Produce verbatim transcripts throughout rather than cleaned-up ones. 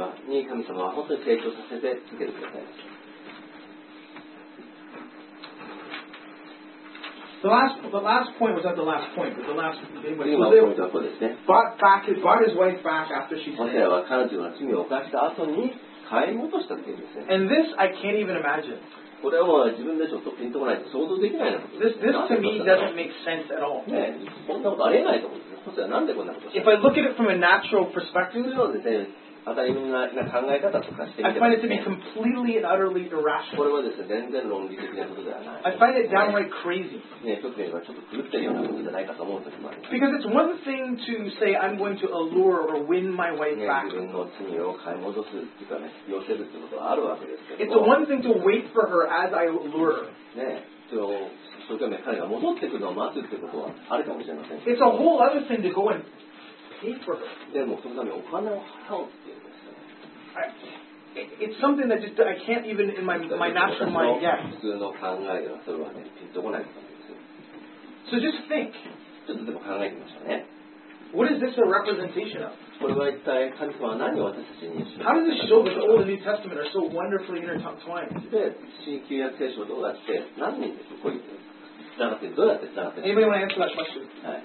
はに神様は本当に成長させて続けてくださいました。 The last, the last point was not the last point, but the last thing was Hosea bought back his, bought his wife back after she sinned. ホセアは彼女が罪を犯した後に買い戻したっていうんですね。 And this I can't even imagine. これはもう自分でちょっとピンとこないと想像できないようなことです。 This, this to me doesn't make sense at all. ね、こんなことありえないと思うんです。ホセアはなんでこんなことをした If I look at it from a natural perspective, そうですね。当たり前な考え方とかしてみ I て find it to be completely and utterly こ irrational. れはですね、全然論理的なことではない。 I find it downright crazy. ね、特にはちょっと狂ってるようなことじゃないかと思う時もあります。 Because it's one thing to say I'm going to allure or win my wife ね、 back. 自分の罪を買い戻すっていうかね、寄せるってことはあるわけですけ It's ど a も。 one thing to wait for her as I allure her. ね、それを一生懸命彼が戻ってくるのを待つってことはあるかもしれません。 It's a whole other thing to go and pay for her. でもそのためにお金を払うっていうんですよね。 I, It's something that just I can't even in my my natural mind get. 普通の考えではそれはね、ピンとこないことですよ。 So just think. ちょっとでも考えてみましょうね。 What is this a representation of? これは一体神様は何を私たちに示して How does this show that the Old and New Testament are so wonderfully intertwined? で、新旧約聖書どうやって何人でこういうつながってどうやってつながって Anybody want to answer that question? はい。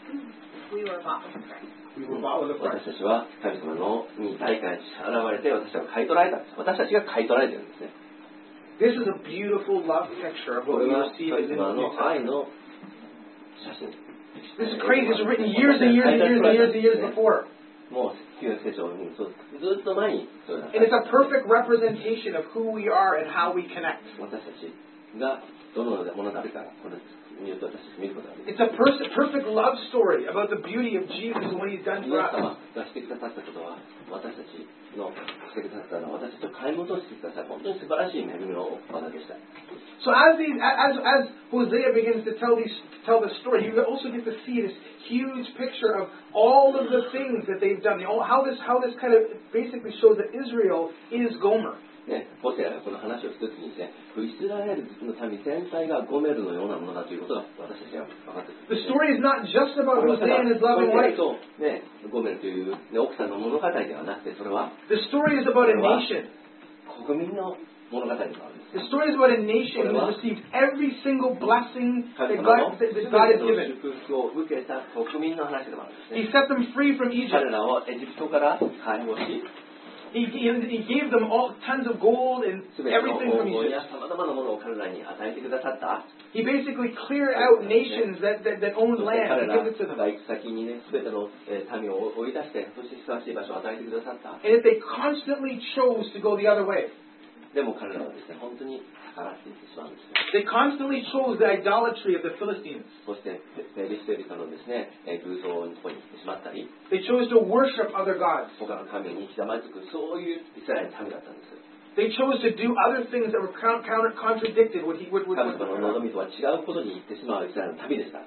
We were bought with a price. We were bought with a price. 私たちは神様のに大会に現れて私たちが買い取られたんです。私たちが買い取られてるんですね。 This is a beautiful love picture of こ what れ we は receive 神 in the 様 New の愛 Testament. の写真。 This is crazy. It's written years and years and years and years and years before. もう旧約聖書にそうずっと前にそうなんで And す。 it's a perfect representation of who we are and how we connect. 私たちがどのようなものであるかこれによって私たち見ることができる。 It's a pers- perfect love story about the beauty of Jesus and what He's done イ for エス us. 様がしてくださったことは私たちのしてくださったのは私たちを買い戻してください。本当に素晴らしい恵みの技でした。 So as these, as as Hosea begins to tell these tell the story, you also get to see this huge picture of all of the things that they've done. You know, how this how this kind of basically shows that Israel is Gomer. ね、ホセアがこの話を一つにして、イスラエルの民全体がゴメルのようなものだということが私たちが分かっている。 The story is not just about Hosea and his loving wife. ね、ゴメルという、ね、奥さんの物語ではなくて、それは The story is about a nation. 国民の物語でもあるんです。 The story is about a nation who has received every single blessing that 神様 God, の that that God has given. 祝福を受けた国民の話でもあるんですね。 He set them free from Egypt. 彼らをエジプトから解放し、 He, he, he gave them all tons of gold and すべての everything 黄 from 金 Egypt. やさまざまなものを彼らに与えてくださった。 He basically cleared out nations that, that, that owned そして land 彼 and ら gave it to them. が行く先にね、すべてのえー民を追い出して、そしてふさわしい場所を与えてくださった。 And yet they constantly chose to go the other way. でも彼らはですね、本当に逆らっていってしまうんですよ。 They constantly chose the idolatry of the Philistines. そしてペリシテ人のですね、えー偶像の方に行ってしまったり、 They chose to worship other gods. 他の神にひざまずく、そういうイスラエルの民だったんです。 They chose to do other things that were counter, counter contradicted what he would. 神様の望みとは違うことに行ってしまうイスラエルの民でした。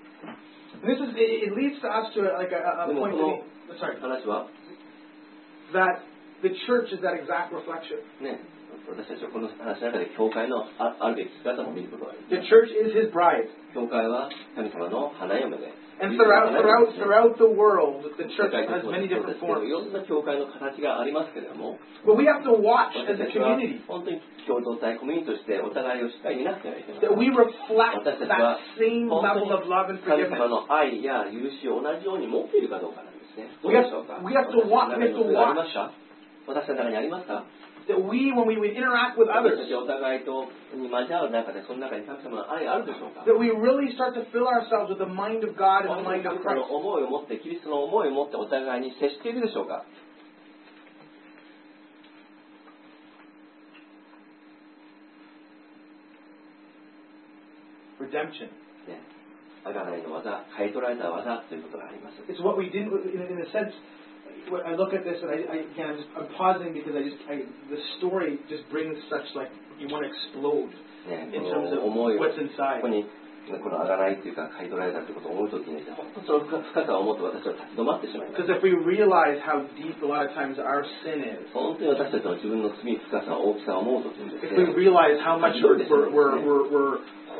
This is it, it leads to us to like a, a でも point こ that we, sorry の話は、 that the church is that exact reflection. ね、私たちはこの話の中で教会の あ, あるべき姿も見ることができ The ます。 church is His bride. 教会は神様の花嫁で、 And throughout, throughout, throughout the world, the church 世界 has でも many そう different ですけど、 forms. いろんな教会の形がありますけれども、 But we have to watch as 私 a たちは community 本当に共同体、コミュニティとしてお互いをしっかり見なくてはいけませ that ん。 we reflect 私たちは that same 本当 level に of love and 神 forgiveness. 様の愛や許しを同じように持っているかどうかなんですね。どう We で have, しょうか。 we have to watch. We have to ありま watch すか。私の中にありますか。 that we, when we interact with 私 others, たちお互いとに交わる中で、その中に神様の愛あるでしょうか。 that we really start to fill ourselves with the mind of God and the 本当 mind に of 神様 Christ. の思いを持って、キリストの思いを持ってお互いに接しているでしょうか。 Redemption. ね、あがないの技、買い取られた技ということがあります。 It's what we did in, in a sense. When I look at this, and I, I again, I'm, just, I'm pausing because I just I, the story just brings such like you want to explode ね、 in こ terms of の思いを what's こ inside. こにこのあがないというか買い取られたということを思うときに、本当にその深さを思って私は立ち止まってしまいます。 Because if we realize how deep a lot of times our sin is, 本当に私たちの自分の罪深さ、大きさを思うときにです if we ね、 realize how much we're we're we're, we're, we're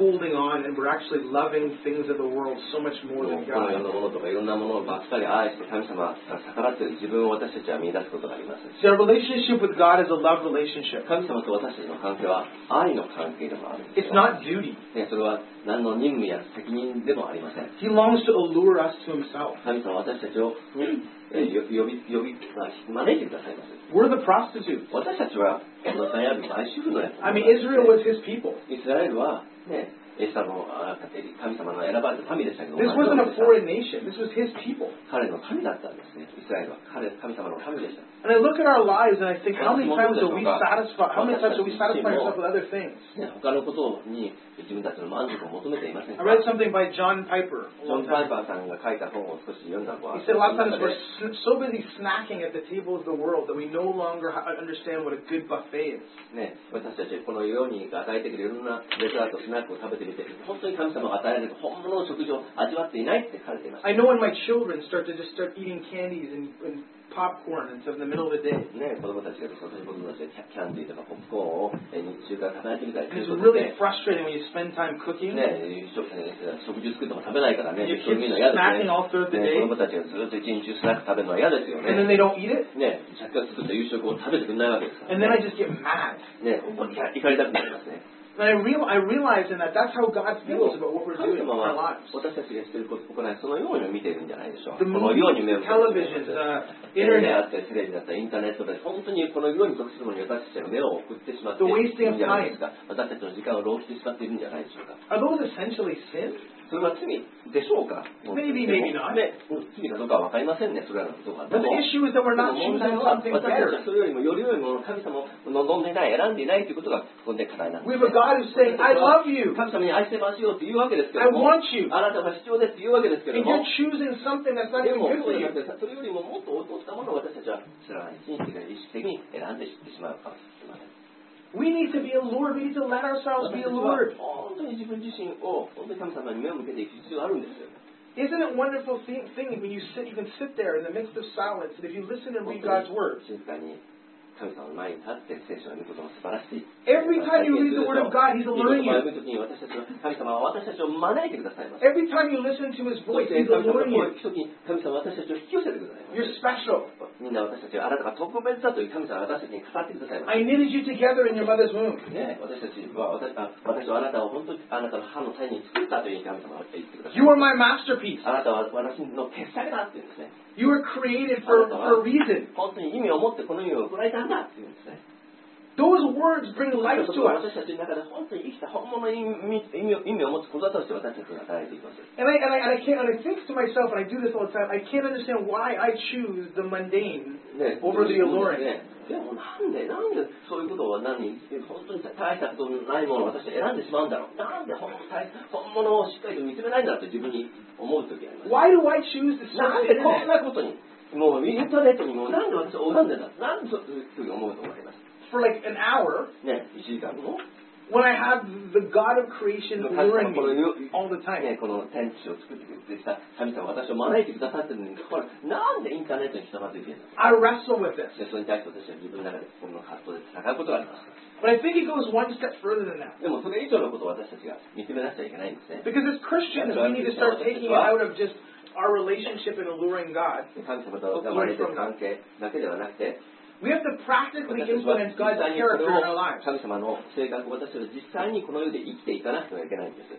holding on and we're actually loving things of the world so much more も than うこの世 God. のものとかいろんなものばっかり愛して神様から逆らっている自分を私たちは見出すことがあります。 See, our relationship with God is a love relationship. 神様と私たちの関係は愛の関係でもあるんです It's よ。 not duty. ね、それは何の任務や責任でもありません。 He longs to allure us to himself. 神様は私たちを、えー、呼び呼び招いてくださいます。 We're the prostitutes. 私たちはこの三役の愛主婦のやつ。 I mean, Israel was his people. イスラエルはね、エスタのあ神様の選ばれた民でしたけど、 This wasn't a foreign nation. This was his people. 彼の民だったんですね。イスラエルは彼神様の民でした。 And I look at our lives and I think, how many times are we satisfied? How many times are we satisfy ourselves with other things? ね、他のことに自分たちの満足を求めていません I か。 read something by John Piper. ジョン・パイパーさんが書いた本を少し読んだのは、 He said a lot of times we're s- so busy snacking at the table of the world that we no longer ha- understand what a good buffet is. ね、私たちこの世に与えてくれるいろんなデザート、スナックを食べてみて、本当に神様が与えられる本物の食事を味わっていないって書かれていました。 I know when my children start to just start eating candies and, and popcorn and stuff in the middle of the day. ね、子供たちがその子供たちがキャンディーとかポップコーンをえ日中から食べ始めたり And す it's ること really で、 frustrating when you spend time cooking. ね、食食事作っても食べないからね、 Your そういうの嫌 kids です snacking ね。 all throughout the ね、 day. 子供たちがずっと一日中スナック食べるのは嫌ですよ And then ね。 they don't eat it. ね、せっかく作った夕食を食べてくれないわけですから、 And then ね。 I just get mad. ね、怒り怒りたくなりますね。 And I, real, I realize in that that's how God でも feels about what we're 神 doing in 様 our は lives. 私たちがしていること行いそのように見ているんじゃないでしょう。 The このように目を movies, 向けています television, uh, テレビで internet. あったりテレビだったりインターネットで本当にこのように属するものに私たちが目を送ってしまってい The る wasting ん of じゃないで time. すか。私たちの時間を浪費してしまっているんじゃないでしょうか。 Are those essentially sin? それは罪でしょうか。 Maybe, maybe not. ね、罪かどうかは分かりませんね。それらのことが。で But the も issue is that we're で not も問 choosing 題は something 私たち better. はそれよりもより良いものを神様を望んでいない、選んでいないということがここで課題なんです。 We have a God who's saying, I love you. 神様に愛してますよって言うわけですけ I ども、 want you. あなたが必要ですって言うわけですけど And も、 you're choosing something that's not で even も good そう for じゃ you. なくて、それよりももっと劣ったものを私たちは知らないうちに意識的に選んで知ってしまうかもしれません。 We need to be allured. We need to let ourselves 私 be たちは allured. 本当に自分自身を本当に神様に目を向けていく必要があるんですよ。 Isn't it wonderful thing, thing when you sit, you can sit there in the midst of silence, and if you listen and read God's word, 静かに神様の前に立って聖書を見ることも素晴らしい。 every time you read the word of God, He's いい alluring 言葉を you. 読むときに私たちは神様は私たちを招いてくださいます。 Every time you listen to His そ voice, して He's 神様が alluring 声を you. 聞くときに神様は私たちを引き寄せてくださいます。 You're special. みんな私たちはあなたが特別だという神様は私たちに語ってくださいます。 I knitted you together in your mother's womb. ね、私たちは私あ私とあなたを本当にあなたの歯の胎に作ったという神様が言ってください。 You are my masterpiece. あなたは私の傑作だって言うんですね。 You were created for, for a reason. 本当に意味を持ってこの世を送られたんだって言うんですね。 Those words bring life そ to こは us. 私たちの中で本当に生きた本物の意味意味を意味を持つことだとして私たちが与えていきます。 And I, and, I, and, I can't, and I think to myself, and I do this all the time, I can't understand why I choose the mundane ね、 over the alluring. ね、でもなんでなんでそういうことを何本当に大したことのないものを私は選んでしまうんだろう。なんで本本物をしっかりと見つめないんだろうと自分に思う時あります。 Why do I choose to なん search で the こん internet? なことにもうインターネットにもなんで私を拝んでんだなんでそういうふうに思うと思います。 For like an hour, ね、いちじかんも when I have the God of creation alluring me all the time. ね、この天地を作ってくれた神様私を招いてくださってるのにこれなんでインターネットにひとまずいてるの I wrestle with this. でそれに対して私は自分の中でこの葛藤で戦うことがあります。 But I think it goes one step further than that. でもそれ以上のことを私たちが認めなくちゃいけないんですね。 Because as Christians, we need to start taking it out of just our relationship and alluring God. 神様と生まれている関係だけではなくて We have to practically 私たちは implement 実 God's 際にこれ character を in our lives. 神様の性格を私たちは実際にこの世で生きていかなくてはいけないんです。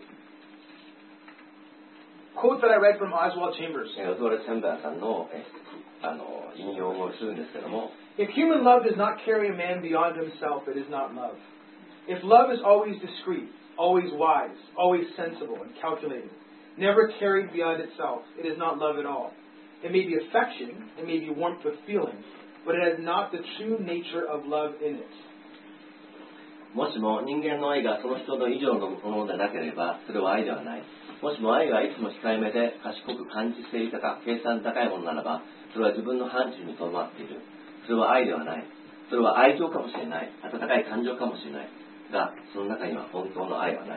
Quote that I read from Oswald Chambers. オズワルド・チャンバーさんのえあの引用をするんですけども If human love does not carry a man beyond himself, it is not love. If love is always discreet, always wise, always sensible and calculating, never carried beyond itself, it is not love at all. It may be affection, it may be warmth of feeling, but it has not the true nature of love in it. もしも人間の愛がその人の以上のものでなければそれは愛ではない。もしも愛がいつも控えめで賢く感知性豊か計算高いものならばそれは自分の範疇にとどまっている。それは愛ではない。それは愛情かもしれない。温かい感情かもしれない。がその中には本当の愛はない。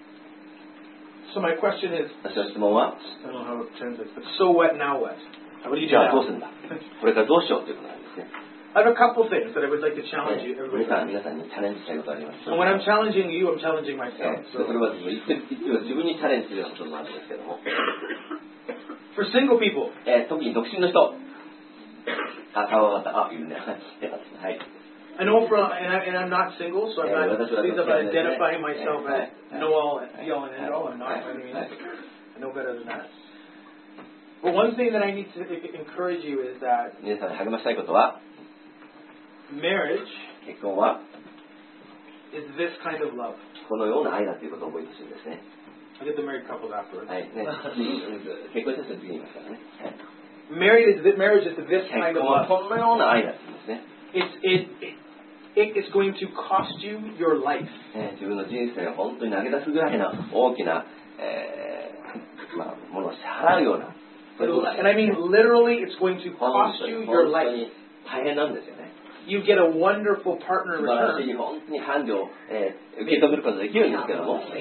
So my question is, 私の質問は I don't know how it translates, but so what, now what? What do you do じゃあどう now? するんだこれからどうしようということなんですね。 I have a couple things that I would like to challenge you, 皆 everybody. さん、皆さんにチャレンジしたいことがあります。 And when I'm challenging you, I'm challenging え myself. ーそれ So, はですね、一応一応自分にチャレンジするようなこともあるんですけども、 for single people, えー特に独身の人、あ、顔が上がった、あ、いるね。はい。 I know for, and, I, and I'm not single, so I'm Yeah, not, that's what I please was I'm saying, identifying yeah. myself Yeah. as Noel and Theo and Endo. I'm not, I mean, I know better than that. But one thing that I need to encourage you is that 皆さんに励ましたいことは、 marriage 結婚は is this kind of love. このような愛だということを覚えてほしいんですね。 I'll get the married couples afterwards. はい。ね、次結婚した人は次に言いますからね。はい Married is marriage is this 結 kind of 婚は love. このような愛だって言うんですね。 It's it, it it's going to cost you your life. ね自分の人生を本当に投げ出すぐらいの大きな、えーまあ、ものを支払うような。そういうことなんです And I mean literally, it's going to 本 cost 当 you に your 本当 life. に大変なんですよね。 You get a wonderful partner 素 in 晴らし return. い本当に伴侶を、えー受け止めることができるんですけども。 No,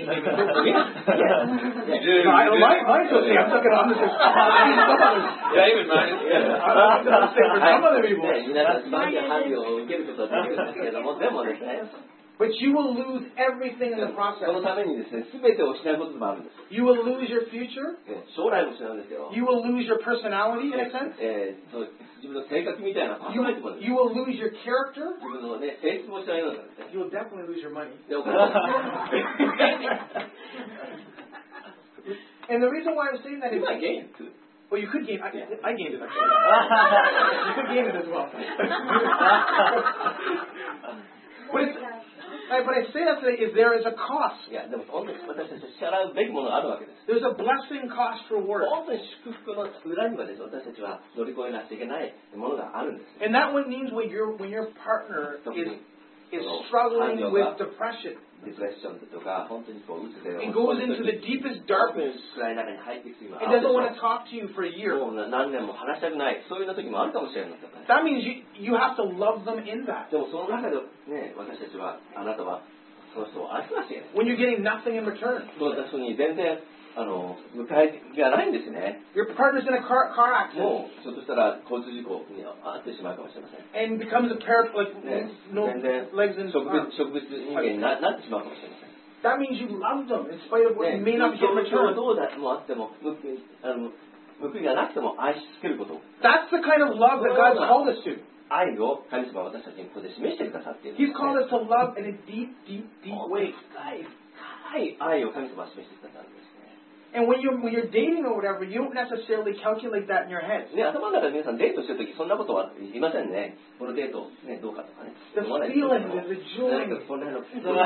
I don't mind. Mine's okay. I'm talking about this. Yeah, even mine. I'm not saying for some other people. ね皆さん素晴らしい伴侶を受けることができるんですけれども、でもですね、 But you will lose everything in the そ process. のためにですね、すべてを失うこともあるんです。 You will lose your future. ね将来も失うんですよ。 You will lose your personality in a sense. えーそう自分の性格みたいなパー You ソナリティもですね you will lose your character. 自分のね、性質も失うようなんですね。 You will definitely lose your money. で、お金も And the reason why I'm saying that is, You might gain it too. well, you could gain. I, I gained it actually. You could gain it as well. But it's, I, but I say that today is there is a cost. いや、でも本当に私たち支払うべきものがあるわけです。 There's a blessing cost reward. 本当に祝福の裏にはですね、私たちは乗り越えなくちゃいけないものがあるんです。 And that one means when your when your partner is is struggling with depression ディプレッションとか、本当にこう、うつで、 and goes into the deepest darkness 暗い中に入っていく時もあ and るで doesn't しょ want to talk to you for a year. もう何年も話したくない、そういうような時もあるかもしれないですよね。 That means you you have to love them in that. でもその中でね、私たちは、あなたはその人を愛しなきゃいけない。 When you're getting nothing in return. その人に全然、あの、迎えがないんですね。 Your partner's in a car car accident もう、ひょっとしたら交通事故に遭ってしまうかもしれません。 and becomes a pair like ね、 no 全然 legs and 植物 arms. 植物人間にななってしまうかもしれません。 That means you love them in spite of what ね、 you may not get in 状況は return. どうでもあっても、報いあの報いがなくても愛し続けること。 That's the kind of love that God's called us to. 愛を神様は私たちにここで示してくださっている。 He's called us to love in a deep, deep, deep 深 way. い深い愛を神様は示してくださるんですね。 And when you're when you're dating or whatever, you don't necessarily calculate that in your head. ね、頭の中で皆さんデートしてるときそんなことは言いませんね。このデート、ね、どうかとかね。 The 思わない feeling, ですけ the ども joy. なんかこんなの、そん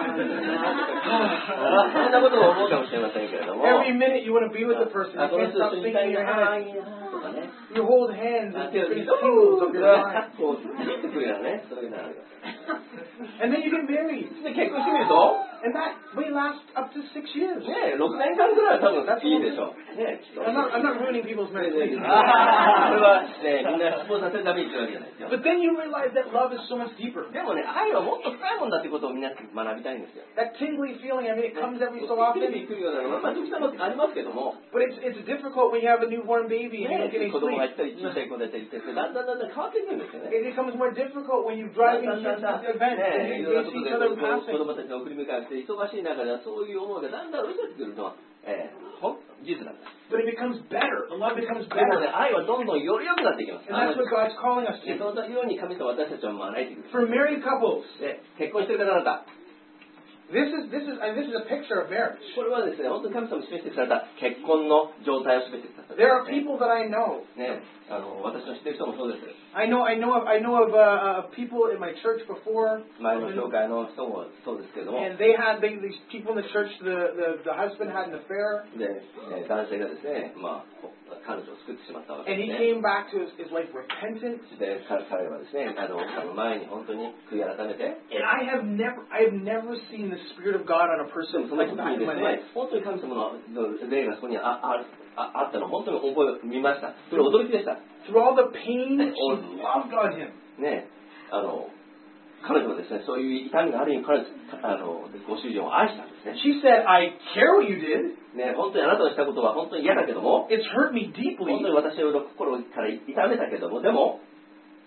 なことを思うかもしれませんけれども。 Every minute you want to be with the person. あ、 You この can't 人と stop 一緒にい thinking た in い your な head. とかね。 You hold hands あ and 手を different 見て tingles of your mind. こう、ピリッとくるようなね、そういうのがある。 And then you get married. で、結婚してみると、 And that may last up to six years. ね、ろくねんかんぐらいは多分いいでしょう。ね、きっと。 I'm not, I'm not ruining people's それ marriage. は、ね、みんな失望させるために言ってるわけじゃないですよ。 But then you realize that love is so much deeper. でもね、愛はもっと深いもんだってことをみんな学びたいんですよ。 That tingly feeling, I mean, it comes every so テレ often. ビ来るようなのが、まあ、時たまありますけども、 But it's, it's difficult when you have a newborn baby and you're ね、 getting 子供が sleep. いたり、小さい子がいたりして、だんだんだんだん変わってくるんですよね。 It becomes more difficult when you're driving kids to events ね、 and い you ろんな they こと see で each other 子 passing. 供たちの送り迎えをして忙しい中ではそういう思いがだんだん薄れてくるのは、えー、ほん事実なんです。 But it becomes better. The love becomes でもね、 better. 愛はどんどんより良くなっていきます。 And that's what God's calling us で to. そのように神様は私たちを招いてくる。 For married couples, で、結婚している方々、 this is this is and this is a picture of marriage. これはですね、本当に神様に示してくださった結婚の状態を示してくださった、 There are people that I know. ね、あの私の知っている人もそうです。 I know I know of I know of uh, uh, people in my church before. 前の教会の人もそうですけれども、 And they had they, these people in the church. The, the the husband had an affair, で、えー男性がですね、まあ、彼女を救ってしまったわけ and で he すね。 came back to his, his wife repentant. で、彼彼はですね、あの奥さんの前に本当に悔い改めて、 And I have never I have never seen the spirit of God on a で person もその like 時 that に in です my ね life.、 本当に神様の霊がそこにああああったのを本当に覚え見ました。それ驚きでした。 Through all the pain, she loved on him. ね、あの彼女はですね、そういう痛みがある意味彼女あのご主人を愛したんですね。 She said, "I care what you did. ね、本当にあなたのしたことは本当に嫌だけども、 It's hurt me 本当 deeply. に私の心から痛めたけども、でも、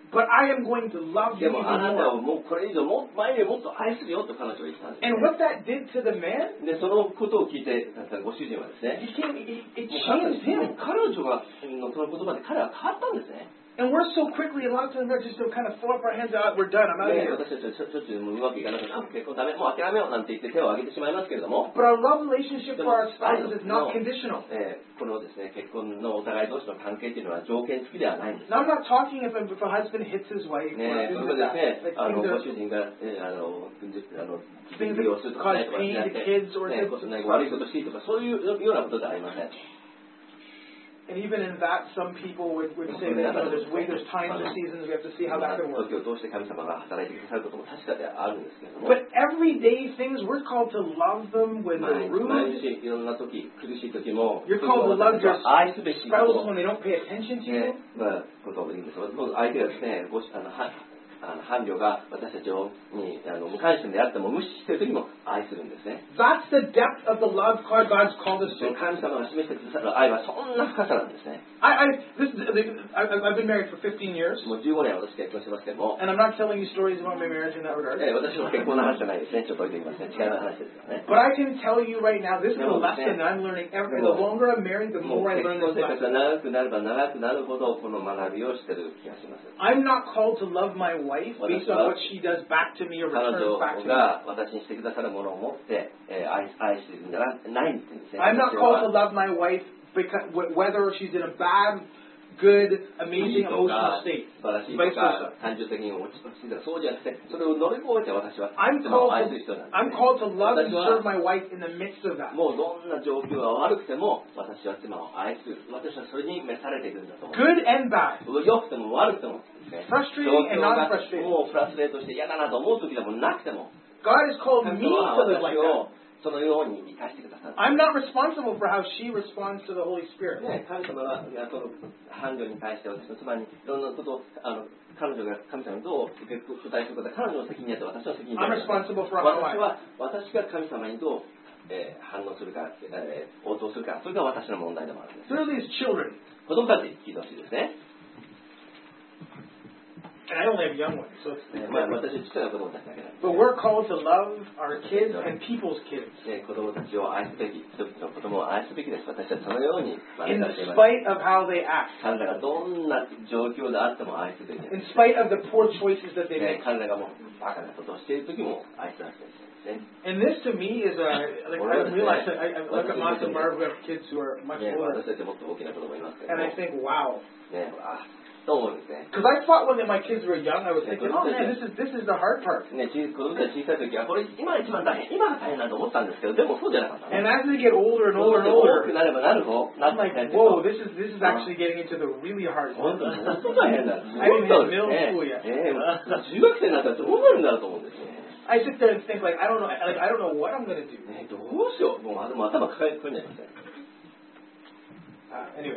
But I am going to love で you も even あなた more. をもうこれ以上も前よりもっと愛するよと彼女は言ったんです、ね。 And what that did to the man, で、そのことを聞いて、ご主人はですね、 it, came, it, it もう changed him. 彼女がのその言葉で彼は変わったんですね。 And we're so quickly, a lot of times we're just to kind of throw up our hands out, we're done, I'm out of で here. 私たちはしょしょっちゅうもううまくいかなくて、あ結婚ダメ、もう諦めようなんて言って手を挙げてしまいますけれども、 But our love relationship for our spouses is not conditional. えーこのですね、結婚のお互い同士の関係というのは条件付きではないんです。 Now, I'm not talking if a, if a husband hits his wife ね or え、 things それ like でですね、 that. Like あの things ご are, 主人が、えーあの、じあの、 things 利用する that とか cause ねとかし pain な to くて、 kids or ね to ね悪いことしていいとか、そういうようなことではありません。 And even in that, some people would, would say that, you know, there's way, there's times and seasons, we have to see how that can work. 時を通して神様が働いてくださることも確かであるんですけれども、 But everyday things, we're called to love them when 毎 they're 日毎 rude. 日いろんな時、苦しい時も、 You're called to love your 愛すべきこ spouse と when they don't pay attention to ね you. まあ、ことを言うんですが、もう相手がですね、ごしあのはあの伴侶が私たちをにあの無関心であっても無視している時も愛するんですね。 That's the depth of the love God- God's called us その to. 神様が示してくださる愛はそんな深さなんですね。 I, I, this is, I, I've been married for fifteen years, もうじゅうごねん私結婚してますけども、 and I'm not telling you stories about my marriage in that regard. え私の結婚の話じゃないですね。ちょっと置いておきますね。違う話ですからね。 But I can tell you right now, this is a No, lesson that I'm learning every. The longer I'm married, the もう more I 結 learn 婚 this 生活 lesson. が長くなれば長くなるほどこの学びをしてる気がします。 I'm not called to love my wife based on what she does back to me or 彼 returns 女 back to me. が私にしてくださるものを持って、えー愛愛しているんじゃないんですね。 I'm not 私 called to は love my wife because wh- whether she's in a bad, good, いい amazing とか emotional state. 素晴らしい Vice とか versa. 感情的に落ち着いたそうじゃなくて、それを乗り越えて私は I'm 妻を called 愛す to, る人なんです、 I'm called to love and 私は serve my wife in the midst of that. もうどんな状況が悪くても私は妻を愛する。私はそれに召されているんだと思う。 Good and bad. 良くても悪くてもですね、 Frustrating 状 and 況が non-frustrating. もうフラストレートして嫌だなと思う時でもなくても、 God has called 神 me 様は to live 私 like that. をそのように生かしてくださる。 I'm not responsible for how she responds to the Holy Spirit. ね、神様がその伴侶に対して私の妻にいろんなことをあの彼女が神様にどう受け答えするか彼女の責任やって私の責任で I'm ある。 responsible for how 私 I. は私が神様にどう、えー反応するか、えー応答するか、それが私の問題でもあるんです。 Thirdly is children. 子供たちに聞いてほしいですね。 And I only have young ones, so it's. ねまあ、私は小さな子供たちだけなんです。 But we're called to love our kids and people's kids. ね、子供たちを愛すべき、人々の子供を愛すべきです。私はそのように招 In かれています。 spite of how they act. 彼らがどんな状況であっても愛すべきです。 In spite of the poor choices that they ね make. 彼らがもうバカなことをしている時も愛すらせてですね。 And this to me is a, like I realize, I, I look at Moss and Barb, we have kids who are much ね、 older, 私たちもっと大きな子供いますけど and も、 I think, wow. ね、あと思うんですね。 Because I thought when my kids were young, I was thinking, oh man, this is this is the hard part. ね、ち子供たち小さい時はこれ今一番大変、今が大変だと思ったんですけど、でもそうじゃなかったね。 And as they get older and 子 older 供 and 大 older, きくなればなるほど、な I'm って like, きたりする whoa, と this is this is actually getting into the really hard 本 stuff. 当に本当大変だ。 I didn't have middle school yet. ね、中学生になったらどうなるんだろうと思うんですね。 I sit there and think like, I don't know, like I don't know what I'm gonna do. ね、どうしよう。もうあでも頭抱えてくるんじゃないですか。 Uh, anyway,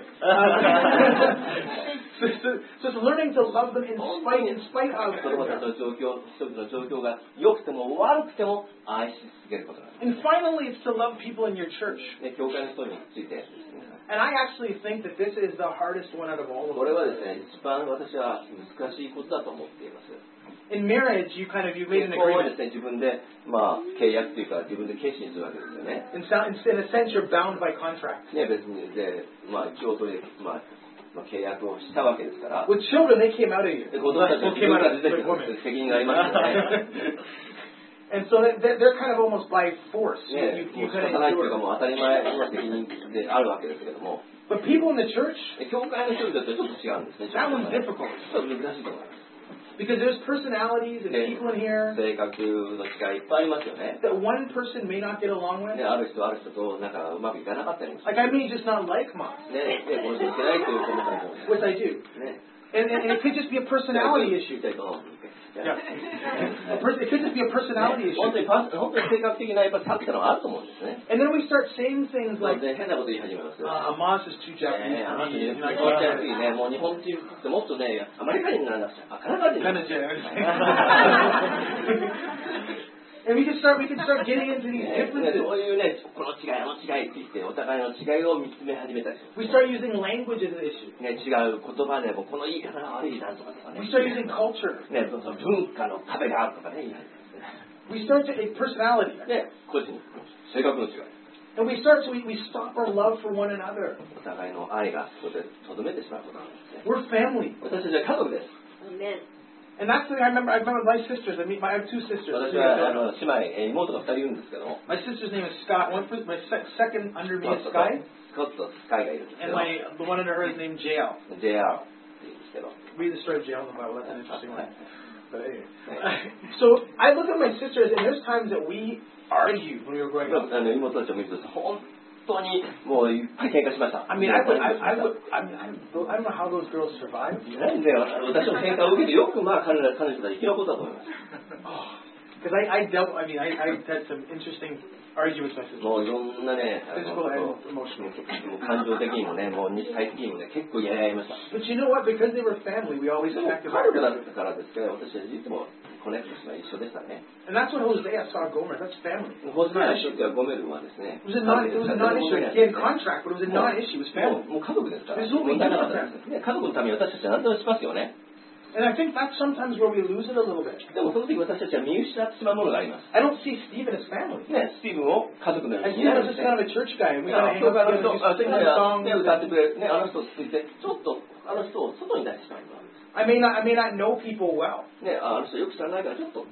so, so, so it's learning to love them in spite, in spite of. 子供たちの状況、人々の状況が良くても悪くても愛し続けることなんです。 And finally, it's to love people in your church. ね、教会の人についてですね。 And I actually think that this is the hardest one out of all of これ them. はですね、一番私は難しいことだと思っています。 In marriage, you kind of you made 結 an 婚はで agreement. すね、自分で、まあ、契約というか自分で決心するわけですよね。 In, so- in a sense, you're bound by contract. ね、別に、で、まあ、一応それで、まあ、まあ、契約をしたわけですから。 With children, they came out of you. で、子供たち Well, は自 came 分 out から of 出て like く women. る責任がありますよね。 And so they- they're, they're kind of almost by force. You, ね、 you, もう you 仕 kind 方 of ないという endure. かもう当たり前の責任であるわけですけども、 But people in the church, 教会の人々とちょっと違うんですね。 that one's ちょ difficult. っと難しいと思います。 Because there's personalities and Yeah. people in here 性格の違いいっぱいありますよね。 that one person may not get along with. ね、ある人ある人となんかうまくいかなかったりもする。 Like I may just not like Moss, ね、で、この人いけないという子もいる which I do. ね。 And, and, and it could just be a personality issue. みたいと Yeah. A pers- it could just be a personality ね、本当 issue. にパス本当に性格的なやっぱ差ってのはあると思うんですね。 And then we start saying things まあ like, ね、変なこと言い始めます。 uh, Moss is too Japanese ね、あ for の人 me. ね、 He's 気持 not ち悪 going いね、もう日本人ってもっとね、アメリカ人にならなくちゃ、あ、カナダ人にならなくちゃ。 And we can start, we can start getting into these ね、 differences. そういうね、この違い、あの違いって言って、お互いの違いを見つめ始めたりする。 We start using language as an issue. ね、違う言葉でもこの言い方が悪いなとかとかね。 We start using culture. ね、その文化の壁があるとかね、言い始めますね。 We start to take personality. ね、個人、性格の違い。 And we start to, we, we stop our love for one another. お互いの愛がそこでとどめてしまうことなんですね。 We're family. 私たちは家族です。 Amen. And that's the thing I remember, I remember my sisters, I mean, I have two sisters. 私はあの姉妹、えー妹がふたりいるんですけども、 My sister's name is Scott. One, my sec- second under me ス is コットと Sky. スコットとスカイがいるんですけ And ど、 my, the one under her is named J L. ジェイアール って言うんですけど、 Read the story of J L in the Bible, that's an interesting one. But anyway. So I look at my sisters, and there's times that we argued when we were growing up. あの妹たちを見ると本当にもういっぱい喧嘩しました。 I mean, I would, I, I would, I mean, I don't I don't know how those girls survived. なんで私の喧嘩を受けてよくまあ彼ら彼女たち生き残ったと思います。 Because I, I dealt, I mean, I, I had some interesting arguments with my sisters. もういろんなね、あの Physical and emotional. もう感情的にもね、もう肉体的にもね、結構やり合いました。 But you know what? Because they were family, we always でも connected. 家族だったからですけど、私たちいつもコネクトしたら一緒でしたね。 And that's what Hosea saw Gomer. That's family. ホセアの時はゴメルはですね、 It was a non, it was a non-issue. He had contract, but it was a non-issue. It was も family. うもう家族ですから、 そう問題なかったですね。家族のために私たちは何でもしますよね。 And I think that's sometimes where we lose it a little bit. でもその時私たちは見失ってしまうものがあります。 I don't see Stephen as family. ね、スティーブンを家族のよう I に see 見 him ない as で just すね。 kind of a church guy, and we あ gotta hang 教 out 会の together, 人、あ just sing ね our songs. ね、歌ってくれる、ね、あの人をついて、ちょっとあの人を外に出してしまいます。 I may not, I may not know people well. ね、あの人よく知らないからちょっと。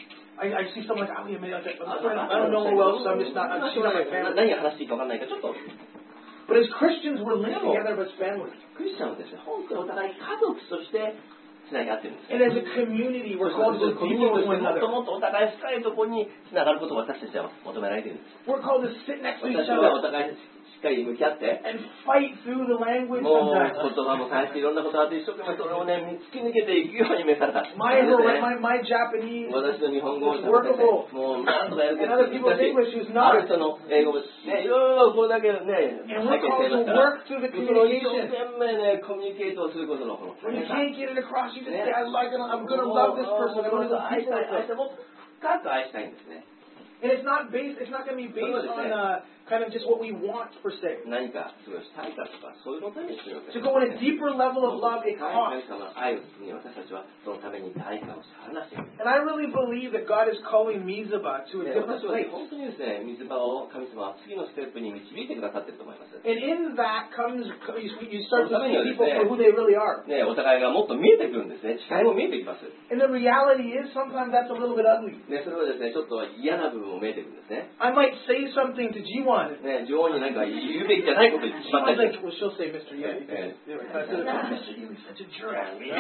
I, I see someone like Ali, maybe like, I don't know her well, so I'm just not, I'm she's not my family. 何話していいか分かんないからちょっと。 But as Christians, we're linked together as family. クリスチャンはですね、本当にお互い家族としてつながってるんです。 And as a community, we're called to コミ deal ュニティ with として one もっ another. ともっとお互い深いところにつながることを私たちは求められているんです。 We're called to sit next to each 私たちはお other 互いしっかり向き合って、 and fight through the language もう sometimes. 言葉も返していろんなことがあって一生懸命それをね、突き抜けていくように召された。 My, my, my Japanese 私の日本語を is 喋ってて workable. もうなんとかやるけ And ど other people's 難しい English is あ not. る人の英語もね、いろいろこれだけね、 And we're called to work through the その一生 communication. 懸命ね、コミュニケートをすることのこの When you 大変さ can't get it across, you just say, I like it, I'm going to love this person, I'm going to 愛 be したい、愛 people. してもっと深く愛したいんですね。 And it's not based, it's not going to be based on uh, kind of just what we want per se. 何かそれをしたいかとか、そういうのためにするわけ To go in a deeper level of love, it 神 costs. 様の愛をするに私たちはそのために代価を支払わなきゃいけない。 And I really believe that God is calling Mizaba to a ね different 私は place. 本当にですね、水場を神様は次のステップに導いてくださっていると思います。 And in that comes, you you start to see people for who they really are. ね、お互いがもっと見えてくるんですね。誓いも見えてきます。 And the reality is sometimes that's a little bit ugly. ね、それはですね、ちょっと嫌な部分も見えてくるんですね。 I might say something to G one. ね、女王になんか言うべきじゃないこと言ってしまった She's り like, well, she'll say Mister Yui. Yeah. I said, Mister Yui's such a jerk.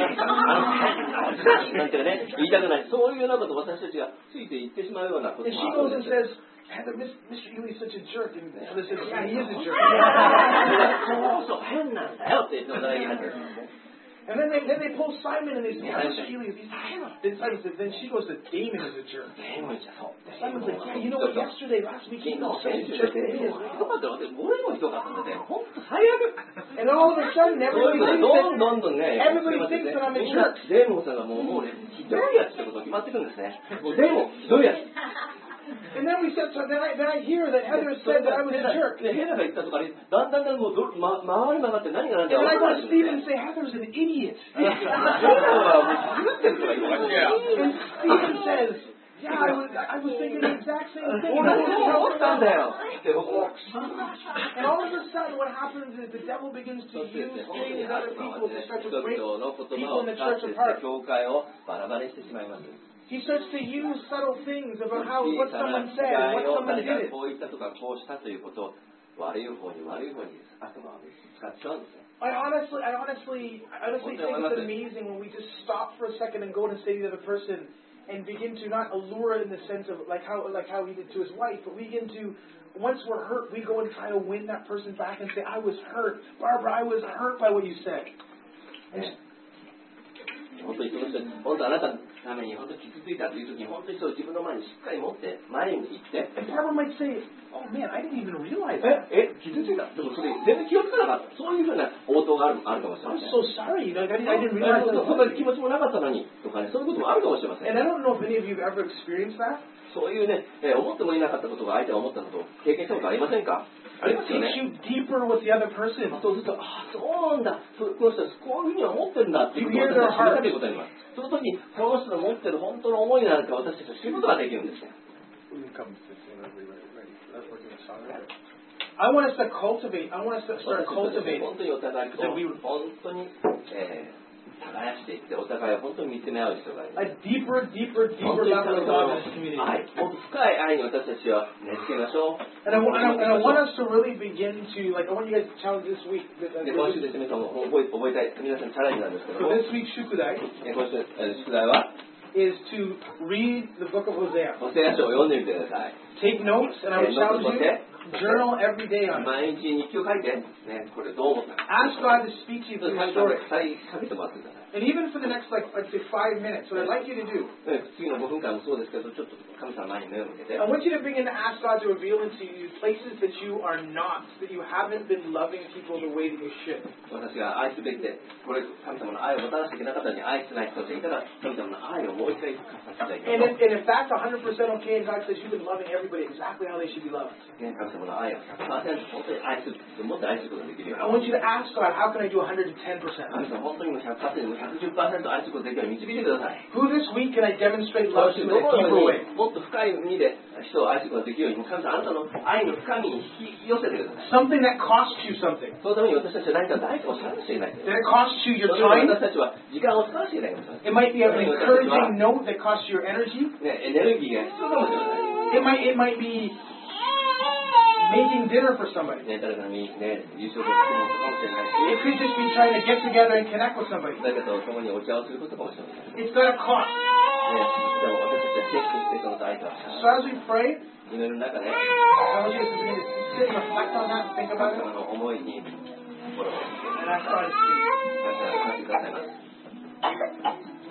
なんてね、言いたくない。そういうようなことを私たちがついて言ってしまうようなこと And も she あ goes るん and です。 says, Heather, Mister Yui's such a jerk. And Heather says, yeah, he is a jerk. そうそう、変なんだよって言ってお互いに言い始めるんですね。 And then they then they pull Simon and they say, yeah, Mister Eli, he's Then Simon says, then she goes to Damon as a jerk. でもじゃそう。 Simon's like, yeah, you know what? Yesterday, last week, he 昨 was 日 such 先 a 週 jerk. で、 He ひ is- どかったよって、俺もひどかったんで、本当最悪。 And all of a sudden, そういう everybody ことで thinks どんどんどんね、 Everybody thinks that I'm a みんな jerk. デーモンさんがもうもうね、ひどいやつってことが決まってくるんですね。もうデーモン、ひどいやつ。 And then we said, so then I, then I hear that Heather said that I was a jerk. で、ヘラが言ったとかに、だんだんだんもうど、ま、回り曲がって何が何だ And か then I 分からない go to Stephen and say, Heather's an idiot. ヘラはもう狂ってるとか言うわけ。 And Stephen says, yeah, I was, I was thinking the exact same thing. 俺もそう思ったんだよ。で、僕も。 And all of a sudden, what happens is the devil begins to そして use ですね、本当 James に and 悪 other 魔は people ね、 to start 人 to break 々の言 people 葉 in を the 使っ church てですね apart. 教会をバラバラにしてしまいます。 He starts to use subtle things about how 小 what さな someone 違 said, い what を someone 誰か did. こう言ったとかこうしたということを悪い方に悪い方に悪魔は使っちゃうんですね。 I honestly, I honestly, I honestly think it's amazing when we just stop for a second and go to say to the other person and begin to not allure in the sense of like how like how he did to his wife, but we begin to once we're hurt, we go and try to win that person back and say, I was hurt, Barbara, I was hurt by what you said. 本当にその人、本当あなたために本当に傷ついたという時に本当にそう自分の前にしっかり持って前に行って And Barbara might say, oh man, I didn't even realize that. ええ傷ついたでもそれ全然気をつかなかったそういうふうな応答があるあるかもしれま I'm せん so sorry. Like, I didn't, I didn't realize そ that. んな気持ちもなかったのにとかねそういうこともあるかもしれません And I don't know if any of you have ever experienced that. そういうね、えー思ってもいなかったことが相手が思ったことを経験したことありませんかあり It ますよ takes ね you deeper with the other person. そうすると、ああ、そうなんだ、そこの人はこういうふうに思ってるんだっていうことを You hear their 私たちは知るということになります。その時に、この人の持ってる本当の思いなんか私たちは知ることができるんですよ。 I want us to cultivate. I want us to start 私たちは cultivating. 本当にお互いと、本当に、えー耕していってお互いを本当に見つめ合う必要があります。 A deeper, deeper, 本 deeper 当に level 神 of 様 love の in this community. 愛、もっと深い愛に私たちは根付けましょう。 And I, want, and, I, and I want us to really begin to, like, I want you guys to challenge this week. で今週ですね、皆さんも覚え覚えたい皆さんチャレンジなんですけど So も、 this week's shukudai え今週の宿題は is to read the book of Hosea. ホセア書を読んでみてください。 Take notes, and I would challenge you. Journal every day on it. 毎日日記を書いて、ね、これどう思ったか。 Ask God to speak to you 神 through 様 the に story. かけてもらってください。 And even for the next, like, let's say five minutes, what I'd like you to do, ね次のごふんかんもそうですけど、ちょっと神様の前に目を向けて、 I want you to begin to ask God to reveal into you places that you are not, that you haven't been loving people the way that you should. 私が愛すべきで、これ神様の愛をもたらしていけなかったのに愛してない人たちがいたら、神様の愛をもう一回復活させていただ And きま if, and if that's one hundred percent okay, and God says you've been loving everybody exactly how they should be loved, す。ね、神様の愛をひゃくパーセント本当に愛する、もっと愛することができるよ I うに。 want you to ask God, how can I do one hundred ten percent? 神様本当にもうひゃくパーセント、ひゃくじゅっパーセント愛することができるように導いてください。 Who this week can I demonstrate ど love to in a の deeper よう way? にもっと深い意味で人を愛することができるように、もう神様あなたの愛の深みに引き寄せてください。 Something that costs you something. そのために私たちは何か大事をしなくちゃいけないんです。 That it costs you そ your のために time. 私たちは時間を使わなきゃいけないんです。 It might be an encouraging note that costs you your energy. ね、エネルギーが必要かもしれません。 It might, it might be making dinner for somebody. ね、誰かにね、優勝が来ることかもしれない It し、 could just be trying to get together and connect with somebody. 誰かと共にお茶をすることかもしれません。ね、 It's got a cost. でも私たちはチェックしてその相手は So as we pray, 祈りの中で、 I want you to begin to sit and reflect on that and think 神 about it. 様の思いに心を And ask God to speak. 感謝してくださいます。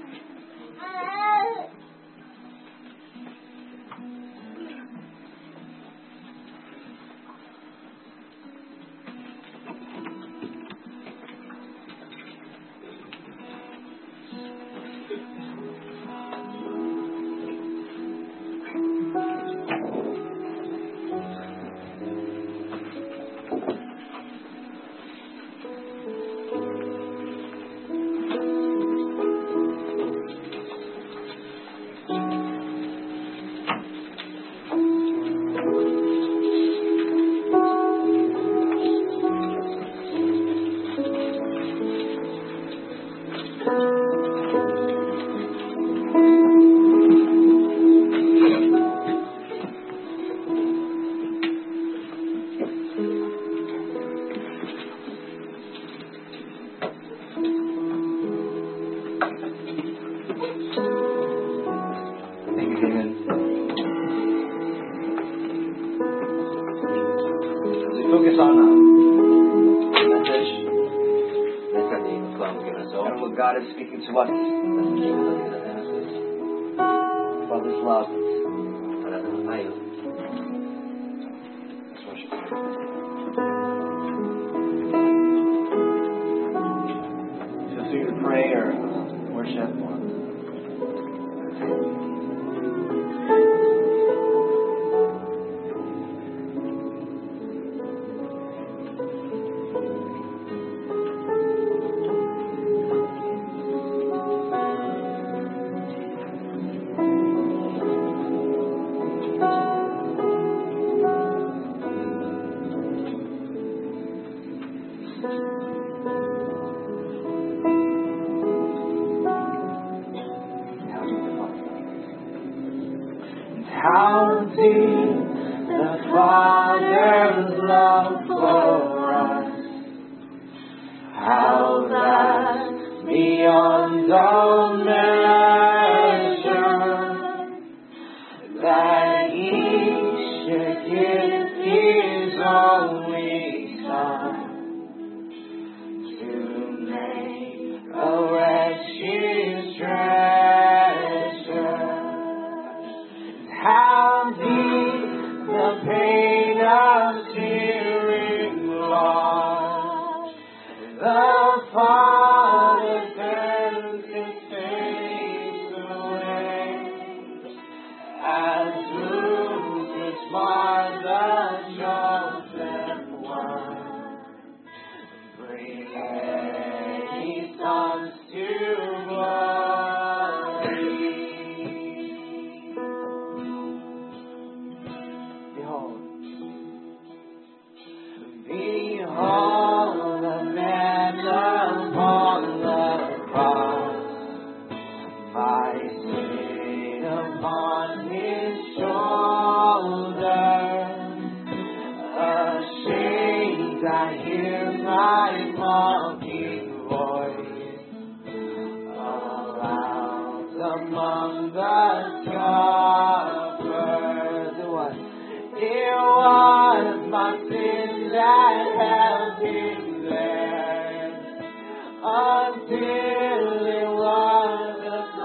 Focus on a message and what God is speaking to us about His love. Let's worship Him. Feel free to pray or worship or how deep the Father's love for us, how vast beyond all measure, that He should give His only Son to make a wretched treasure. upon his shoulder. Ashamed, I hear my mocking voice around among the shepherds. It was, it was my sin that held him there until it was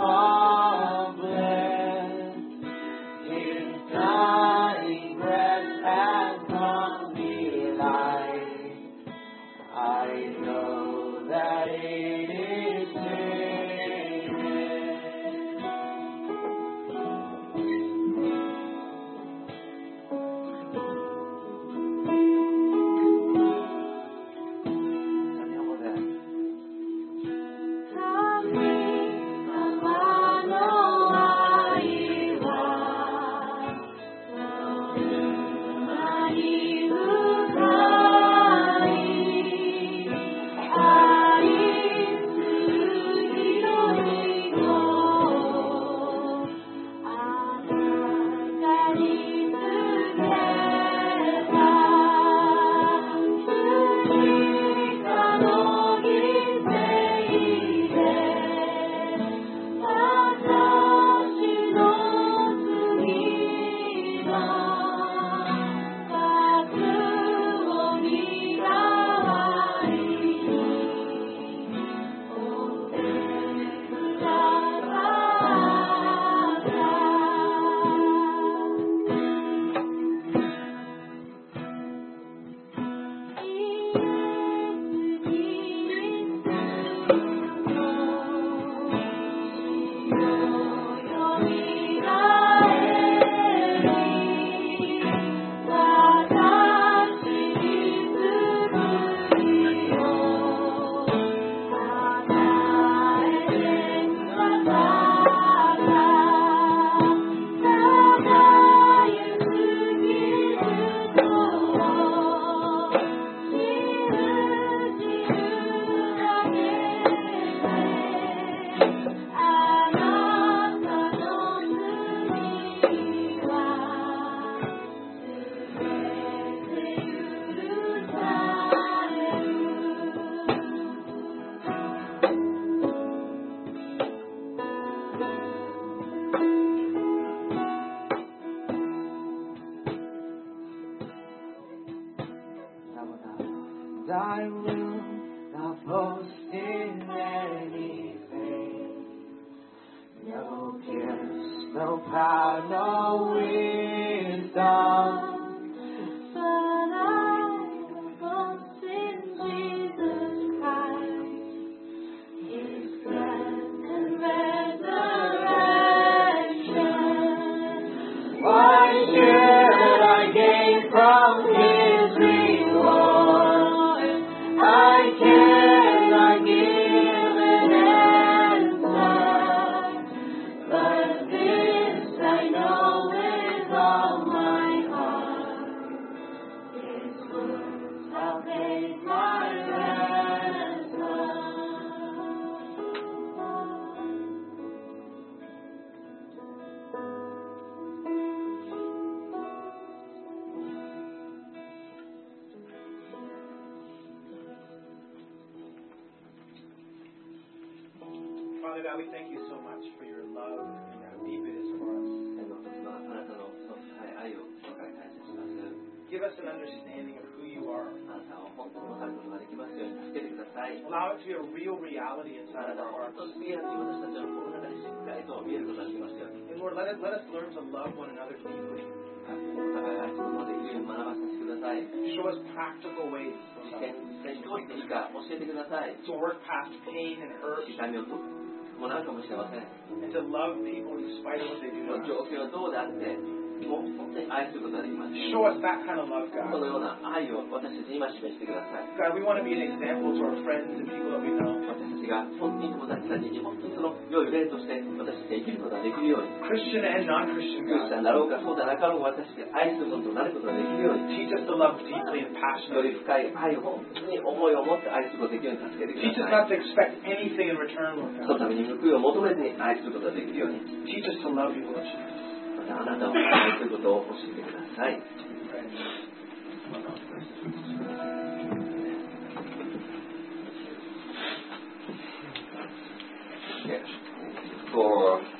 accomplished. His dying breath has brought me life. I know that it is finished. I will not boast in anything. No gifts, no power, no wisdom. But I will boast in Jesus Christ, His death and resurrection. Why should I gain from His reward? I cannot give an answer, but this I know with all my heart. His words have paid my ransom. Father God, we thank you so much for your love and how deep it is for us. 天の父のあなたのその深い愛をお分かり感謝します。 Give us an understanding of who you are. あなたを本当に分かることができますように助けてください。 Allow it to be a real reality あ inside な of た our 本当 hearts. にリアルに私たちの心の中にしっかりと見えることができますように。 And Lord, let us, let us learn to love one another deeply. お互い愛することができるように学ばさせてください。 Show us practical ways 実践実践どうしていいか教えてください。 to work past pain and hurt 痛みを伴うかもしれません。 and to love people in spite of what they do その to 状 us. 況はどうであって、 もう本当に愛することができます。 Show us that kind of love, こ God. のような愛を私たちに今示してください。 God, we want to be an example to our friends and people that we know. 私たちが本当に友達たちに本当にその良い例として私たちが生きることができるように、 Christian and non-Christian, クリスチ God. ャンだろうかそうでなかろうか私たちが愛するものとなることができるように、 Teach us to love deeply and よ passionately. り深い愛を本当に思いを持って愛することができるように助けてく Teach us ださ not い。 to expect anything in return, Lord その God. ために報いを求めずに愛することができるように、 Teach us to love you, Lord Jesus. またあなたを愛することを教えてください。Yes. For